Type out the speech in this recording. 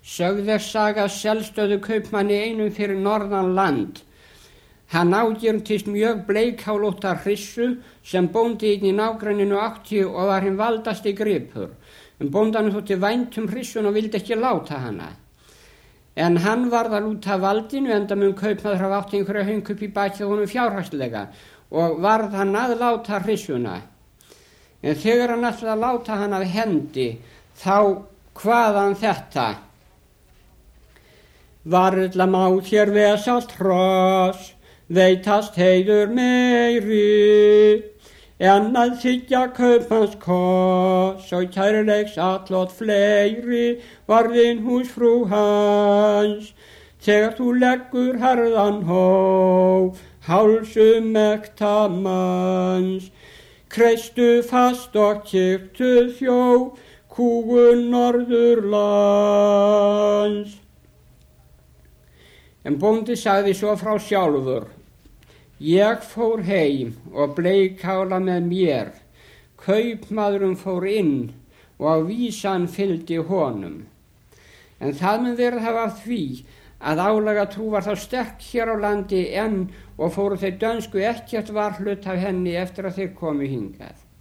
Sögð er saga Selstöðu kaupmanni einum fyrir norðan land. Hann ágirntist mjög bleikhálótta hryssu sem bóndi inn í nágrenninu átti og var hinn valdasti gripur. Bóndanum þótti vænt hryssun og vildi ekki láta hana. En hann varð að lúta valdinu enda mun kaupmaður hafa átt einhverja höng upp í bakið honum fjárhagslega og varð hann að láta hryssuna. En þegar hann ætlaði að láta hann af hendi þá kvað hann þetta: Varla má hér vesalt hross, veitast heiður meiri, en að þiggja kaupmanns koss og kærleiks allot fleiri varðin húsfrú hans. Þegar þú leggur harðan hóf, hálsum ekta manns, kreistu fast og kyrktu þjó, kúgun norðurlands. En bóndi sagði svo frá sjálfur: Ég fór heim og bleikhála með mér, kaupmaðurinn fór inn og á vísan fylgdi honum. En það mun verið hafa af því að álagatrú var þá sterk hér á landi enn og fóru þeir dönsku ekkert varhlut af henni eftir að þeir komu hingað.